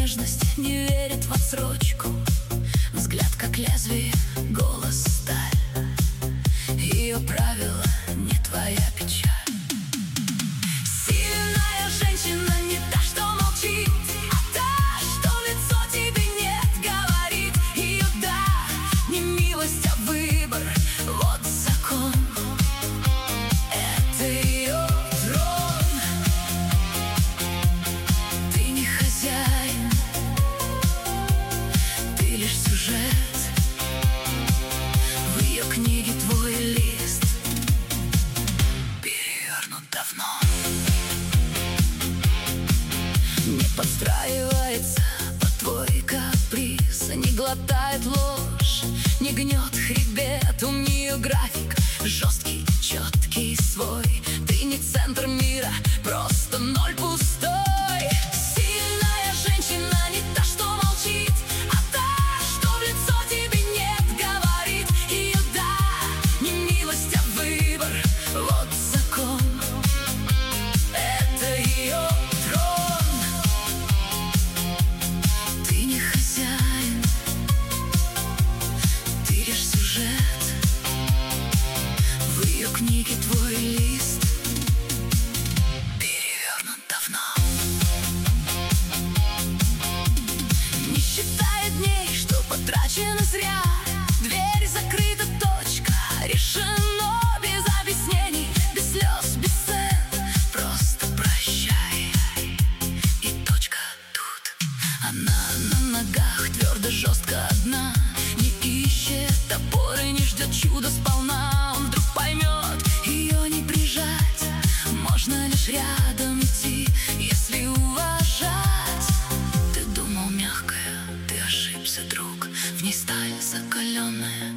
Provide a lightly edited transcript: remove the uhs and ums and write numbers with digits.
нежность, не верит в отсрочку. Взгляд как лезвие, голос сталь. Ее правила не твоя печаль. Сильная женщина не та, что молчит, а та, что в лицо тебе нет говорит. Ее да, не милость, а выбор, вот закон. Это ее трон. Ты не хозяин, ты лишь сюжет. В ее книге твой лист перевернут давно. Не подстраивается под твой каприз, не глотает ложь, не гнет хребет. У нее график жесткий, четкий свой. Ты не центр мира, просто ноль пустой. Сильная женщина не та, что молчит, а та, что в лицо тебе нет говорит. Ее да, не милость, а выбор, вот закон. Это ее трон. Ты не хозяин, ты лишь сюжет. В ее книге твой лист перевернут давно. Не считает дней, что потрачено зря. Дверь закрыта, точка, решено без объяснений, без слез, без сцен. Просто прощай, и точка тут. Она на ногах твердо, жестко одна, не ищет опоры, не ждет чуда сполна. Он вдруг поймет, ее не прижать, можно лишь рядом идти, если уважать. Ты думал мягкая, ты ошибся, друг, в ней сталь закаленная.